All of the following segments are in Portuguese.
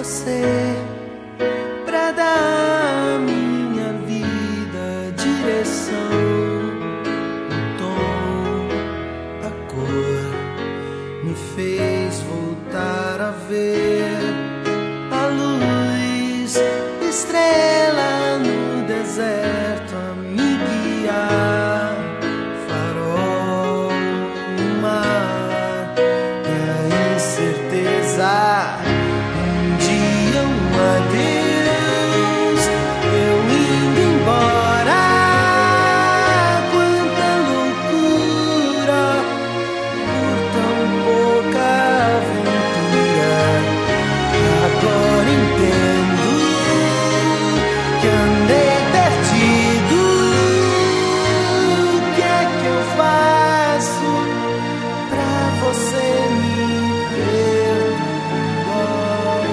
você pra dar à minha vida direção, o tom, a cor me fez voltar a ver a luz, estrela no deserto a me guiar, farol no mar e a incerteza. Um dia um adeus, eu indo embora. Quanta loucura por tão pouca aventura. Agora entendo que andei perdido. O que é que eu faço pra você me perdoar?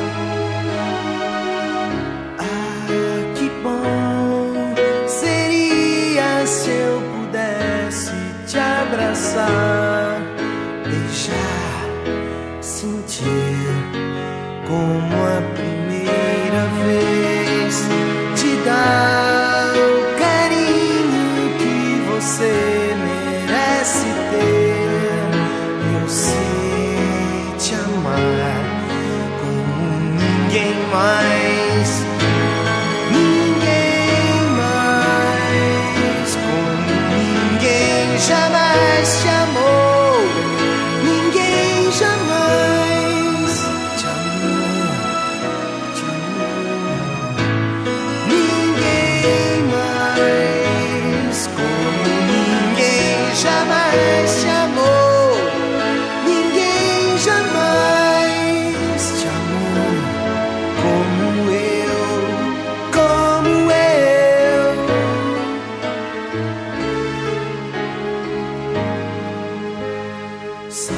Ah, que bom seria se eu pudesse te abraçar, beijar, sentir como a primeira vez, te dar o carinho que você merece ter. Eu sei te amar como ninguém mais, como ninguém jamais te amou, ninguém jamais te amou, te amou. Ninguém mais, como ninguém jamais te amou, ninguém jamais te amou como eu, como eu. Só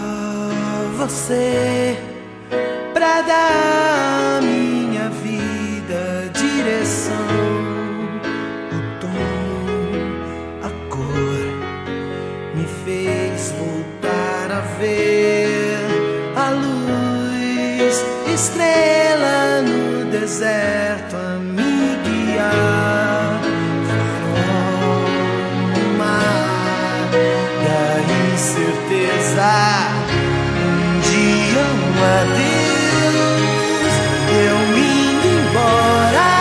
você pra dar à minha vida direção, o tom, a cor me fez voltar a ver a luz, estrela no deserto a me guiar, farol no mar da incerteza. Um dia um adeus, eu indo embora.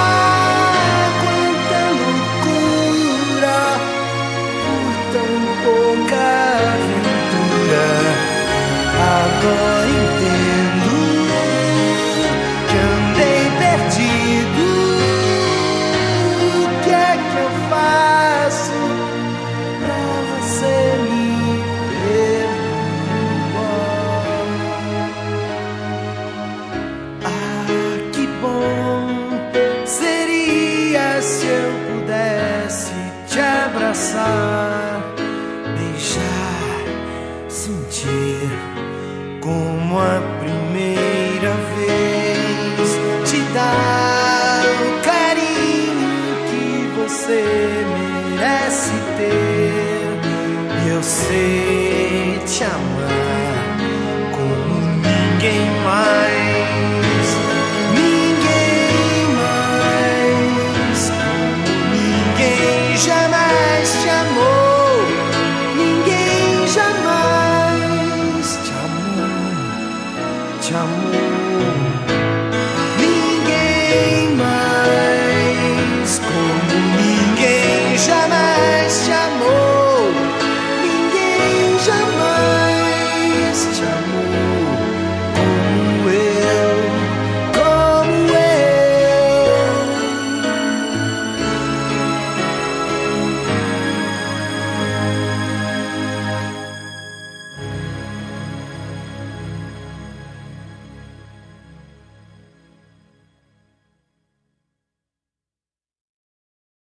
Quanta loucura por tão pouca aventura. Agora entendo que andei perdido. O que é que eu faço pra você me perdoar? Ah, que bom seria se eu pudesse te abraçar, beijar, sentir como a primeira vez, te dar o carinho que você merece ter. Eu sei te amar